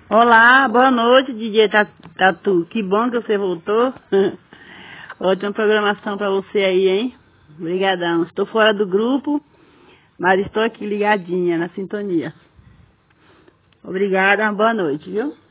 Olá, boa noite, DJ Tatu. Que bom que você voltou. Ótima programação pra você aí, hein? Obrigadão. Estou fora do grupo, mas estou aqui ligadinha na sintonia. Obrigada, uma boa noite, viu?